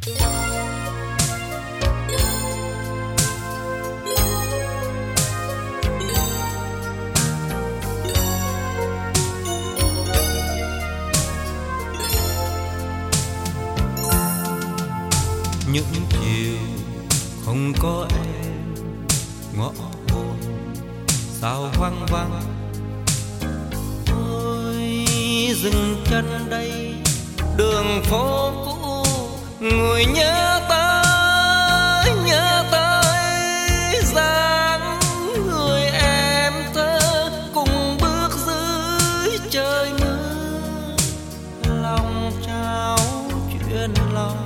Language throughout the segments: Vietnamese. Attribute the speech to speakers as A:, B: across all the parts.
A: Những chiều không có em, ngõ hồn sao hoang vắng. Tôi dừng chân đây, đường phố cũ, người nhớ tới dáng người em thơ cùng bước dưới trời mưa, lòng trao chuyện lòng.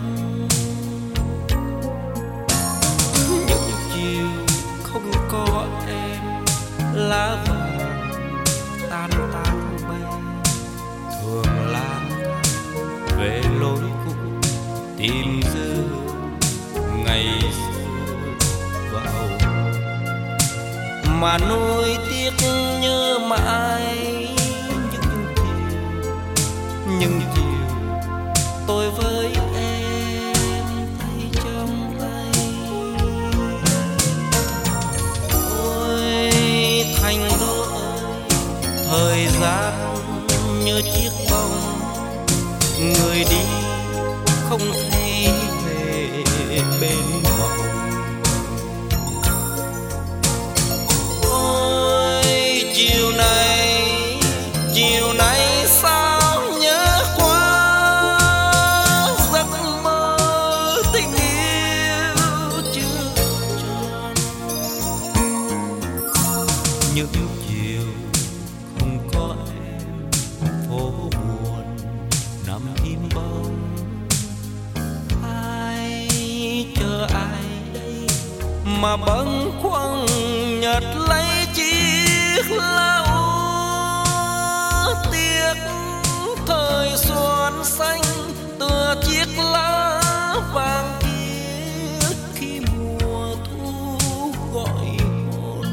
A: Không có em, lá vàng tan tan bay, thường lang thang về lối cũ, tìm dư ngày xưa vào mà nuối tiếc nhớ mãi. Những chiều tôi với em tay trong tay, thành đô ơi, thời gian như chiếc bóng, người đi không thấy về bên mộng. Ôi chiều này sao nhớ quá giấc mơ tình yêu chưa tròn. Những chiều không có em, phố buồn nằm im bóng. Ai chờ ai đây mà bâng khuâng nhặt lấy chiếc lá úa, tiếc thời xuân xanh tựa chiếc lá vàng kia khi mùa thu gọi hồn.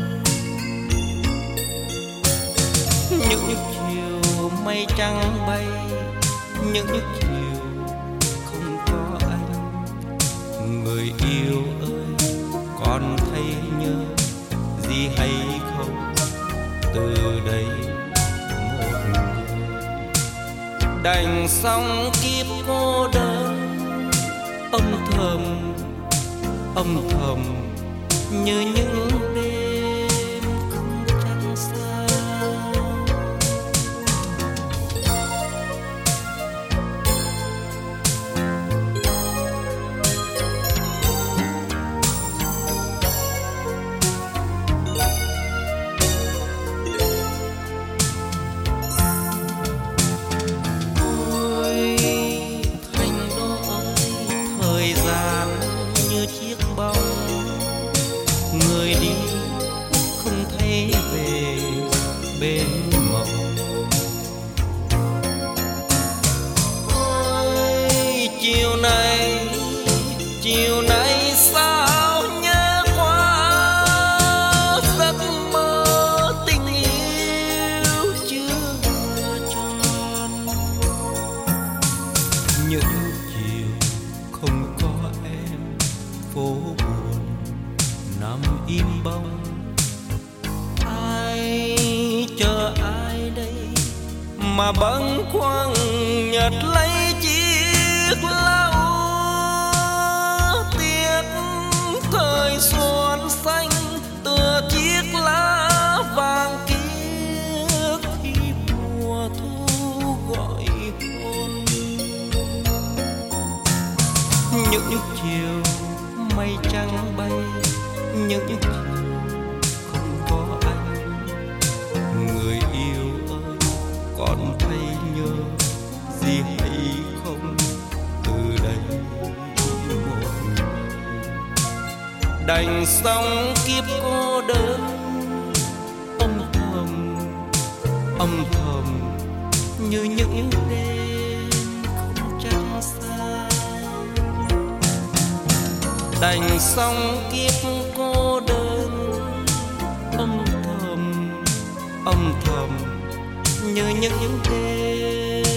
A: Những chiều mây trắng bay, những chiều không có anh, người yêu ơi còn thấy nhớ gì hay không? Từ đây một người đành xong kiếp cô đơn, âm thầm như những đêm không trăng sao. Thời gian như chiếc bóng, người đi không thấy về bên mộng. Ôi chiều này sao nhớ quá giấc mơ tình yêu chưa tròn. Những chiều không có em, phố buồn nằm im bóng. Ai chờ ai đây mà bâng khuâng nhặt lấy chiếc lá úa, tiếc thời xuân xanh tựa chiếc lá vàng kia khi mùa thu gọi hồn. Những chiều mây trắng bay, những chiều không có anh, người yêu ơi còn thấy nhớ gì hay không? Từ đây một người đành xong kiếp cô đơn, âm thầm như những đêm không trăng sao. Đành xong kiếp cô đơn, âm thầm như những đêm